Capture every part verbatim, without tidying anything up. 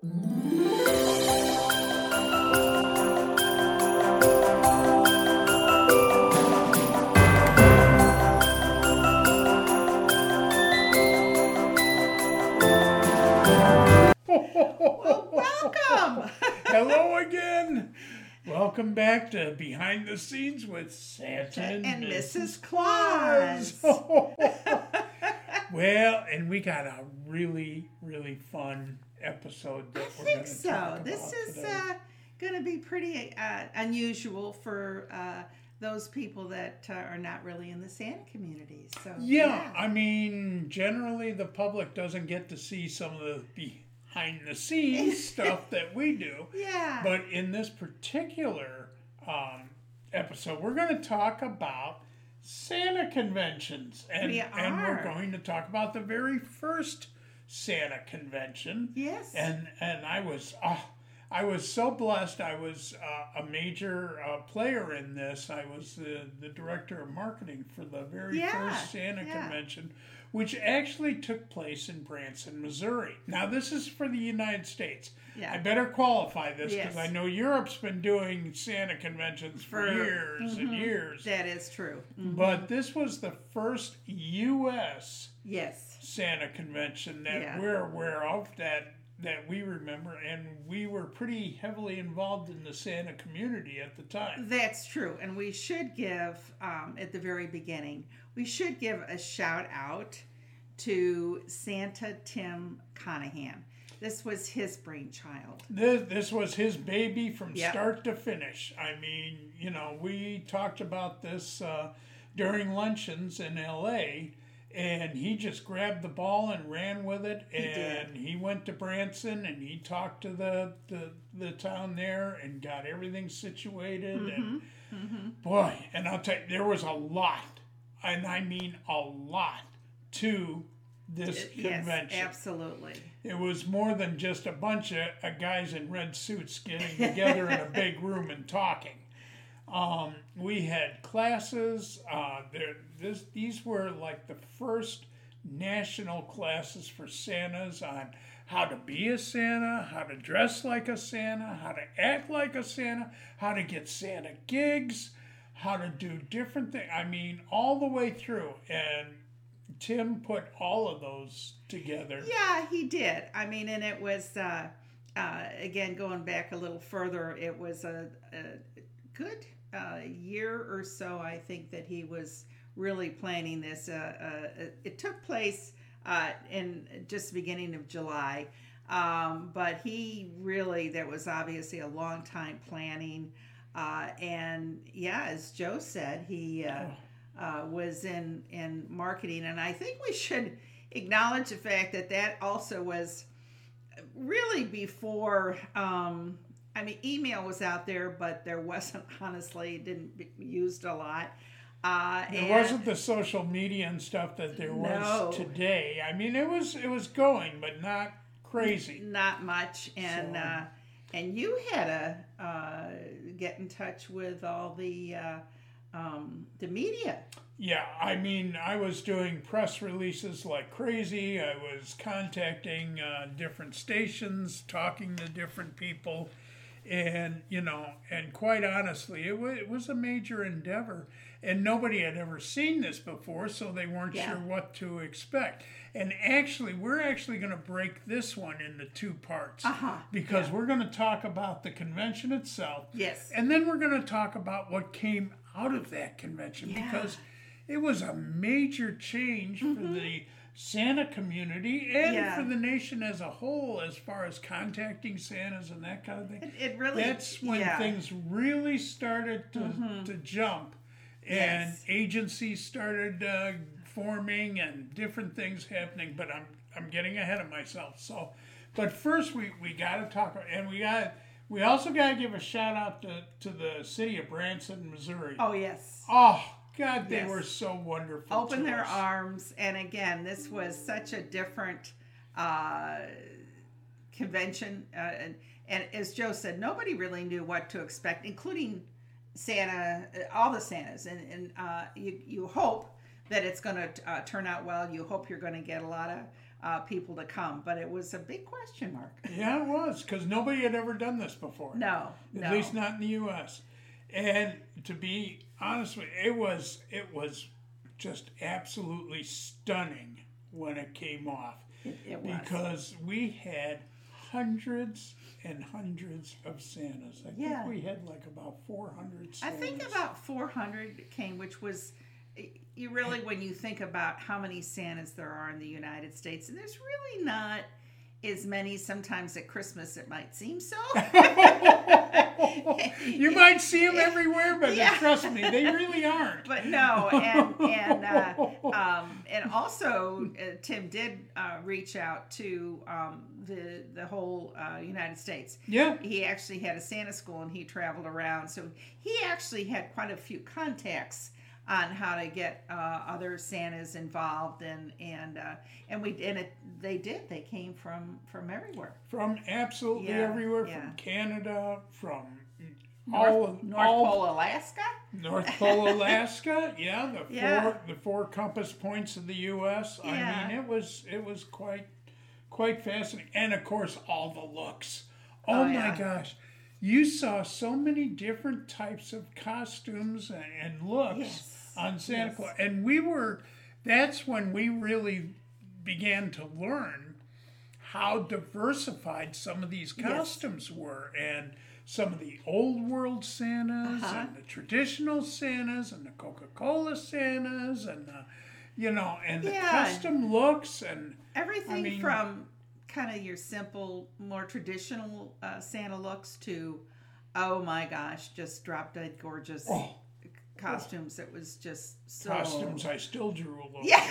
Well, welcome. Hello again. Welcome back to Behind the Scenes with Santa and, And Missus Missus Claus. Well, and we got a really, really fun episode that I we're think going to so. talk This about is today. uh, going to be pretty uh, unusual for uh, those people that uh, are not really in the Santa community. So yeah, I mean, generally the public doesn't get to see some of the behind the scenes stuff that we do. yeah. But in this particular um, episode, we're going to talk about Santa conventions. And, We and we're are. going to talk about the very first Santa convention. Yes. And and I was oh, I was so blessed. I was uh, a major uh, player in this. I was the, the director of marketing for the very Yeah, first Santa yeah. convention, which actually took place in Branson, Missouri. Now, this is for the United States. Yeah. I better qualify this because Yes. I know Europe's been doing Santa conventions for, For- years and mhm. years. That is true. Mhm. But this was the first U S Yes. Santa convention that Yeah. we're aware of, that that we remember, and we were pretty heavily involved in the Santa community at the time. That's true. And we should give, um, at the very beginning, we should give a shout out to Santa Tim Conahan. This was his brainchild. This, this was his baby from Yep. start to finish. I mean, you know, we talked about this uh, during luncheons in L A, and he just grabbed the ball and ran with it. He And did. he went to Branson and he talked to the, the, the town there and got everything situated. And Mm-hmm. boy, and I'll tell you, there was a lot, and I mean a lot, to this Yes, convention. absolutely. It was more than just a bunch of uh, guys in red suits getting together in a big room and talking. Um, we had classes. Uh, there, this, these were like the first national classes for Santas on how to be a Santa, how to dress like a Santa, how to act like a Santa, how to get Santa gigs, how to do different things. I mean, all the way through. And Tim put all of those together. Yeah, he did. I mean, and it was, uh, uh, again, going back a little further, it was a, a good uh, year or so, I think, that he was really planning this. Uh, uh, it took place uh, in just the beginning of July, um, but he really, there was obviously a long time planning. Uh, and yeah, as Joe said, he uh, uh, was in, in marketing. And I think we should acknowledge the fact that that also was really before, um, I mean, email was out there, but there wasn't, honestly, didn't be used a lot. Uh, It and- wasn't the social media and stuff that there was No. today. I mean, it was it was going, but not crazy. Not much, and So- uh, and you had to uh, get in touch with all the uh, um, the media. Yeah, I mean, I was doing press releases like crazy. I was contacting uh, different stations, talking to different people, and you know, and quite honestly, it was it was a major endeavor, and nobody had ever seen this before, so they weren't Yeah. sure what to expect. And actually, we're actually going to break this one into two parts Uh-huh, because yeah. we're going to talk about the convention itself, Yes. and then we're going to talk about what came out of that convention Yeah. because it was a major change for the Santa community and Yeah. for the nation as a whole as far as contacting Santas and that kind of thing. It, it really. That's when yeah. things really started to, to jump and Yes. agencies started uh, forming and different things happening, but I'm I'm getting ahead of myself. So, but first we, we got to talk, and we got we also got to give a shout out to, to the city of Branson, Missouri. Oh yes. Oh, God, they Yes. were so wonderful. Open to their us. arms, and again, this was such a different uh, convention, uh, and and as Joe said, nobody really knew what to expect, including Santa, uh, all the Santas, and and uh, you you hope that it's going to uh, turn out well. You hope you're going to get a lot of uh, people to come, but it was a big question mark. Yeah, it was, because nobody had ever done this before. No, At no. least not in the U S. And to be honest with you, it was it was just absolutely stunning when it came off. It, it was. Because we had hundreds and hundreds of Santas. I Yeah. think we had like about four hundred I Santas. think about four hundred came, which was, you really, when you think about how many Santas there are in the United States, and there's really not as many. Sometimes at Christmas it might seem so. You might see them everywhere, but Yeah. trust me, they really aren't. But no, and and uh, um, and also uh, Tim did uh, reach out to um, the the whole uh, United States. Yeah. He actually had a Santa school, and he traveled around, so he actually had quite a few contacts on how to get uh, other Santas involved, and and uh, and we and it they did they came from from everywhere. From absolutely Yeah, everywhere, yeah. from Canada, from North, all of North all, Pole, Alaska. North Pole, Alaska, yeah, the Yeah. four the four compass points of the U S. Yeah. I mean, it was it was quite quite fascinating, and of course, all the looks. Oh, Oh, my yeah. gosh, you saw so many different types of costumes and, and looks Yes. on Santa Yes. Claus, and we were. That's when we really began to learn how diversified some of these Yes. costumes were, and some of the old world Santas Uh-huh. and the traditional Santas and the Coca-Cola Santas and the, you know, and the Yeah. custom looks and Everything I mean- from kind of your simple, more traditional uh, Santa looks to, oh my gosh, just drop dead gorgeous Oh. costumes. It was just so. costumes I still drool over. Yeah,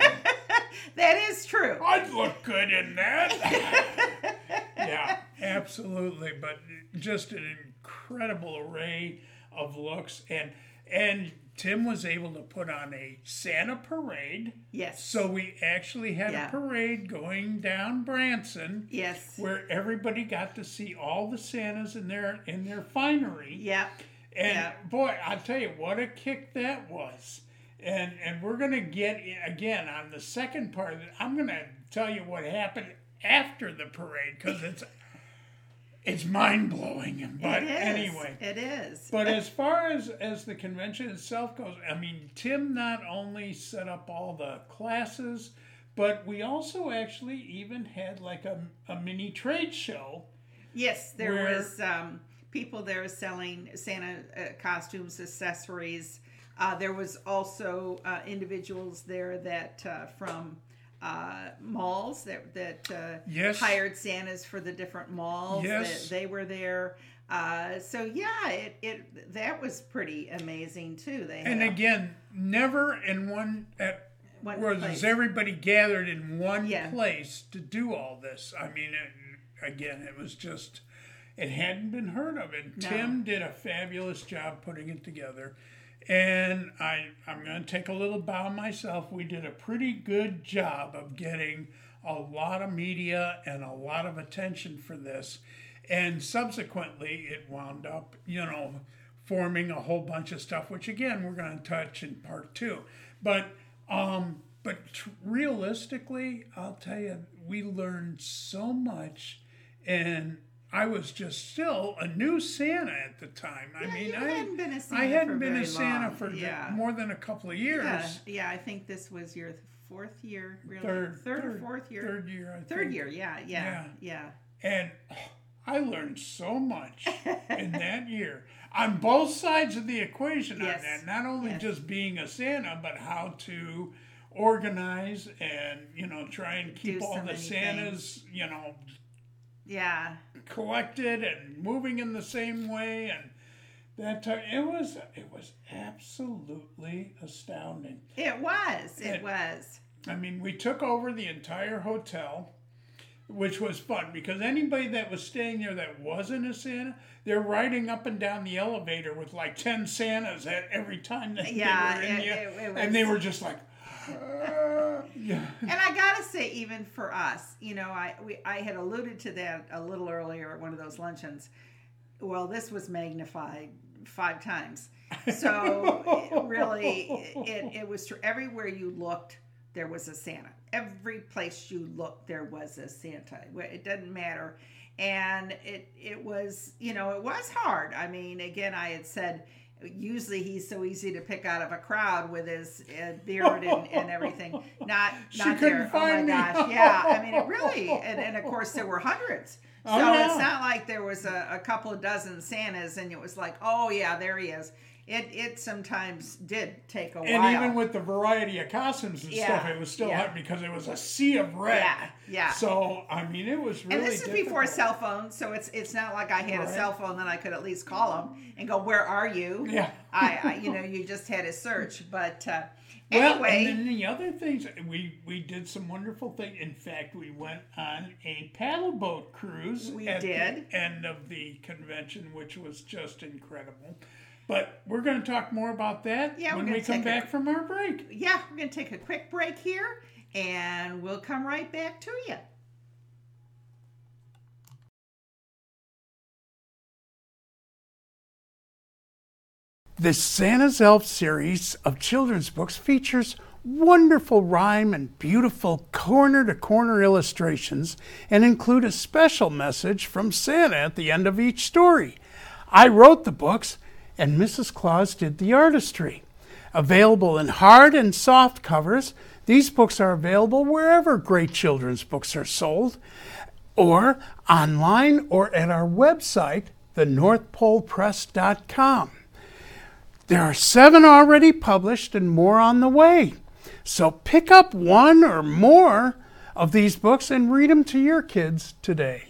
that is true. I'd look good in that. Yeah, absolutely. But just an incredible array of looks, and and Tim was able to put on a Santa parade. Yes. So we actually had Yeah. a parade going down Branson, Yes. where everybody got to see all the Santas in their in their finery. Yeah. And Yeah. boy, I'll tell you what a kick that was. And and we're gonna get in, again on the second part of it. I'm gonna tell you what happened after the parade because it's it's mind blowing. But It is. anyway, It is. but as far as as the convention itself goes, I mean, Tim not only set up all the classes, but we also actually even had like a, a mini trade show. Yes, there Where- was um, people there selling Santa uh, costumes, accessories. Uh, there was also uh, individuals there that uh, from uh, malls that that uh, Yes. hired Santas for the different malls. Yes. That they were there. Uh, so yeah, it, it that was pretty amazing too. They And had again, never in one at one where place. there's everybody gathered in one Yeah. place to do all this. I mean, it, again, it was just it hadn't been heard of. And No. Tim did a fabulous job putting it together. And I, I'm going to take a little bow myself. We did a pretty good job of getting a lot of media and a lot of attention for this. And subsequently, it wound up, you know, forming a whole bunch of stuff, which again, we're going to touch in part two. But, um, but tr- realistically, I'll tell you, we learned so much, and I was just still a new Santa at the time. I Yeah, mean, you I hadn't been a Santa I hadn't for been very a Santa long. for the- Yeah. more than a couple of years. Yeah, yeah, I think this was your fourth year, really. Third, third, or third- fourth year. Third year, I think. Third year, yeah, yeah, yeah. And oh, I learned so much in that year on both sides of the equation Yes. on that. Not only Yes. just being a Santa, but how to organize and, you know, try and keep Do all so the many Santas, you know, Yeah, collected and moving in the same way, and that time it was it was absolutely astounding. it was. It It- was. I mean, we took over the entire hotel, which was fun because anybody that was staying there that wasn't a Santa, they're riding up and down the elevator with like ten Santas at every time that Yeah, they were in it- the, it- it and they was- were just like, "Ah," yeah. And I gotta say, even for us, you know, I we I had alluded to that a little earlier at one of those luncheons. Well, this was magnified five times. So it really, it, it was true. Everywhere you looked, there was a Santa. every place you looked, there was a Santa. It doesn't matter. And it it was, you know, it was hard. I mean, again, I had said, usually he's so easy to pick out of a crowd with his uh, beard and, and everything. Not, She not couldn't there. find oh my me. gosh. Yeah. I mean, it really, and, and of course there were hundreds. So Oh, yeah. it's not like there was a, a couple of dozen Santas and it was like, oh yeah, there he is. It it sometimes did take a And while. even with the variety of costumes and Yeah, stuff, it was still yeah. hard because it was a sea of red. Yeah, yeah. So I mean, it was really. And this is before difficult. cell phones, so it's it's not like I had Right. a cell phone that I could at least call him and go, "Where are you?" Yeah. I, I you know you just had to search. But uh, Well, anyway, and then the other things we we did some wonderful things. In fact, we went on a paddle boat cruise We at did. the end of the convention, which was just incredible. But we're going to talk more about that Yeah, we're when gonna we come take a- back from our break. yeah, we're gonna take a quick break here, and we'll come right back to you. The Santa's Elf series of children's books features wonderful rhyme and beautiful corner-to-corner illustrations and include a special message from Santa at the end of each story. I wrote the books, and Missus Claus did the artistry. Available in hard and soft covers, these books are available wherever great children's books are sold, or online or at our website, the north pole press dot com. There are seven already published and more on the way. So pick up one or more of these books and read them to your kids today.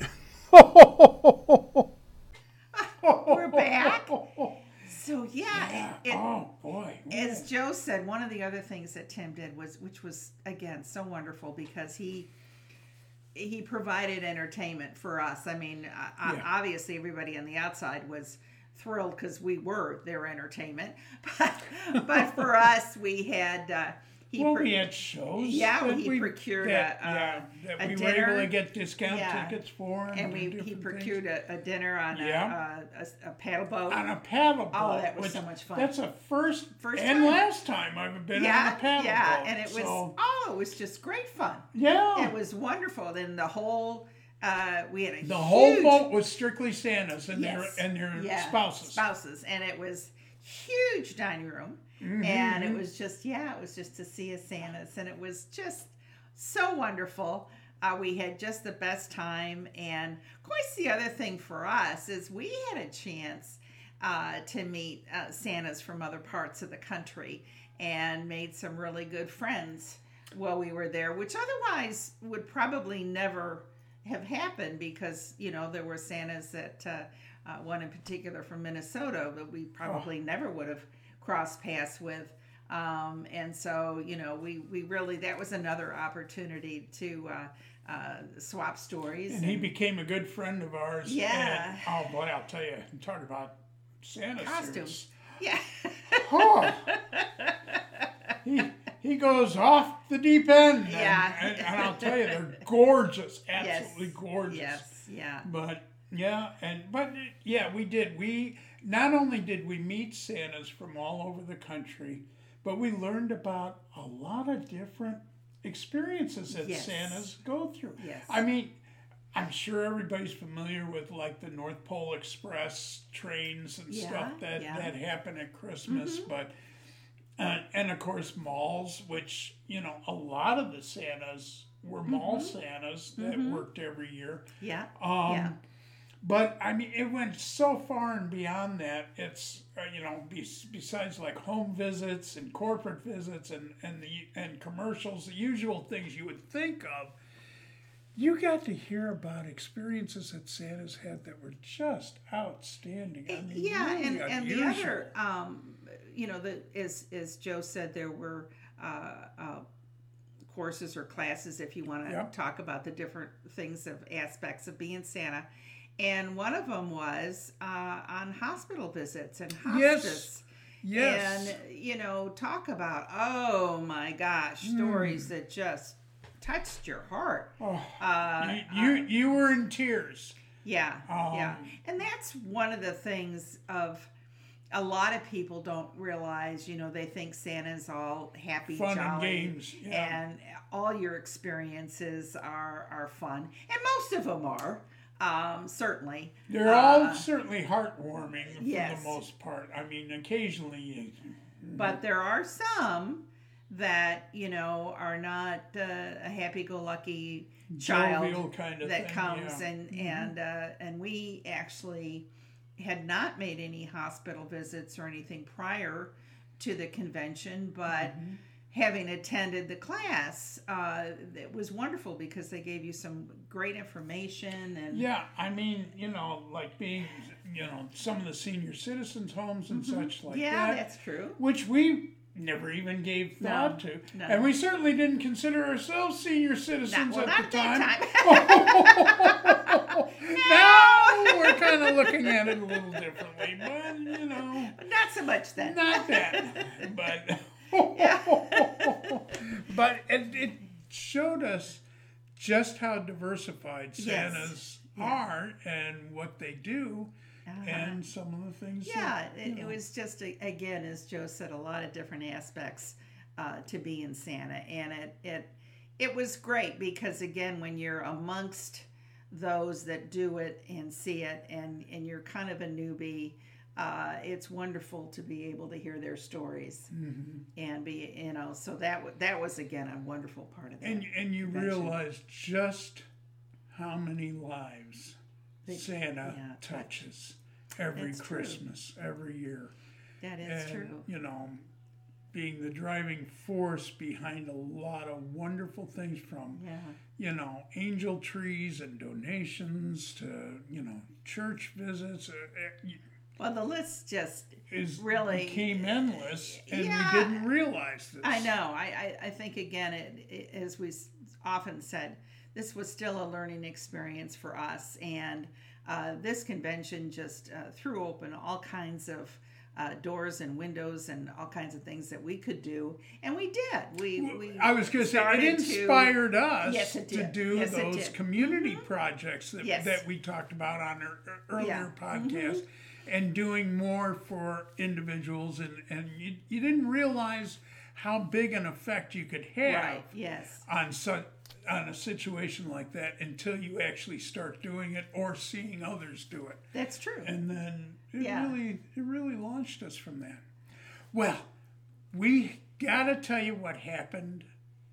We're back. So yeah, it, it, Oh boy. as Joe said, one of the other things that Tim did was, which was again so wonderful, because he he provided entertainment for us. I mean, uh, Yeah. obviously everybody on the outside was thrilled because we were their entertainment, but but for us, we had uh, he Well, pro- we had shows. Yeah, that he we, procured that, a, uh, yeah, that a we dinner. were able to get discount Yeah. tickets for, and, and do we he different procured things. a, a dinner on Yeah. a, a, a paddle boat. On a paddle boat. Oh, that was which- so much fun. That's a first, First and time. last time I've been on yeah, a paddle yeah, boat. and it was so, oh, it was just great fun. yeah. It was wonderful. And the whole uh, we had a the huge, whole boat was strictly Santa's and yes, their and their yeah, spouses. spouses, and it was huge dining room, Mhm, and mhm. it was just yeah, it was just to see a Santa's, and it was just so wonderful. Uh, we had just the best time, and of course, the other thing for us is we had a chance uh, to meet uh, Santas from other parts of the country, and made some really good friends while we were there, which otherwise would probably never have happened, because you know there were Santas that uh, uh, one in particular from Minnesota that we probably Oh. never would have crossed paths with. Um, and so, you know, we, we really, that was another opportunity to uh, uh, swap stories. And he became a good friend of ours. Yeah. And, oh boy, I'll tell you, talk about Santa Costumes. series. Yeah. Oh. he he goes off the deep end. And, Yeah. and, and I'll tell you, they're gorgeous, absolutely Yes. gorgeous. Yes. Yeah. But yeah, and but yeah, we did. We not only did we meet Santas from all over the country, but we learned about a lot of different experiences that Yes. Santas go through. Yes. I mean, I'm sure everybody's familiar with like the North Pole Express trains and Yeah, stuff that, yeah. that happen at Christmas, Mm-hmm. but uh, and of course malls, which you know a lot of the Santas were mall Santas that Mhm. worked every year. Yeah. Um, Yeah. But I mean, it went so far and beyond that. It's uh, you know, be, besides like home visits and corporate visits and and the and commercials, the usual things you would think of. You got to hear about experiences that Santa's had that were just outstanding. I mean, yeah, really and, and the unusual. other, um, you know, the as as Joe said, there were uh, uh, courses or classes, if you want to Yep. talk about the different things of aspects of being Santa, and one of them was uh, on hospital visits and hospice. Yes. And you know, talk about oh my gosh, stories that just touched your heart. Oh, Uh, you, you you were in tears. Yeah, Um, yeah. And that's one of the things of a lot of people don't realize, you know, they think Santa's all happy, Fun and jolly, games, yeah. and all your experiences are are fun, and most of them are. Um, certainly. They're uh, all certainly heartwarming for yes. the most part. I mean, occasionally. But there are some that, you know, are not uh, a happy-go-lucky child kind of that thing, comes yeah. and Mhm. and uh, and we actually had not made any hospital visits or anything prior to the convention, but Mhm. having attended the class, uh, it was wonderful because they gave you some great information and Yeah, I mean, you know, like being, you know, some of the senior citizens' homes and such like yeah, that. that's true. Which we never even gave thought No, to. no. And we certainly didn't consider ourselves senior citizens Not, well, at not the time. that time. Now we're kind of looking at it a little differently, but, you know, Not so much then. not that. But, but it, it showed us just how diversified Yes. Santas Yeah. are and what they do. Uh-huh. And some of the things. Yeah, that, it, you it know. was just, a, again, as Joe said, a lot of different aspects uh, to being Santa. And it, it, it was great because, again, when you're amongst those that do it and see it and, and you're kind of a newbie, uh, it's wonderful to be able to hear their stories Mhm. and be, you know, so that, w- that was, again, a wonderful part of that. And and you convention. realize just how many lives They- Santa yeah, touches every That's true. Christmas, every year. That is and, true. you know, being the driving force behind a lot of wonderful things from, Yeah. you know, angel trees and donations to, you know, church visits. Uh, uh, Well, the list just is really became endless, and Yeah. we didn't realize this. I know. I, I, I think, again, it, it, as we s- often said, this was still a learning experience for us. And uh, this convention just uh, threw open all kinds of uh, doors and windows and all kinds of things that we could do. And we did. We, we I was going to say, it started to- inspired us Yes, it to did. do Yes, it those did. community projects that, Yes. that we talked about on our earlier Yeah. podcast, and doing more for individuals. And, and you, you didn't realize how big an effect you could have Right, yes. on such on a situation like that until you actually start doing it or seeing others do it. That's true. And then it Yeah. really it really launched us from that. Well, we gotta tell you what happened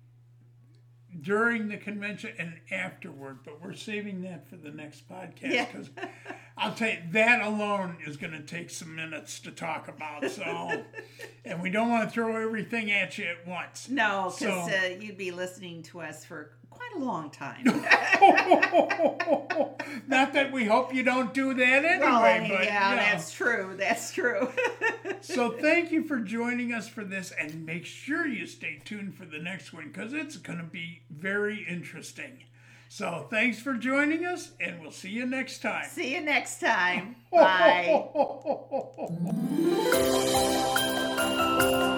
during the convention and afterward, but we're saving that for the next podcast Yeah. because I'll tell you, that alone is going to take some minutes to talk about. So, and we don't want to throw everything at you at once. No, So- because uh, you'd be listening to us for quite a long time. Not that we hope you don't do that anyway, Well, I mean, but yeah, you know. that's true. That's true. So thank you for joining us for this, and make sure you stay tuned for the next one because it's going to be very interesting. So thanks for joining us, and we'll see you next time. See you next time. Bye.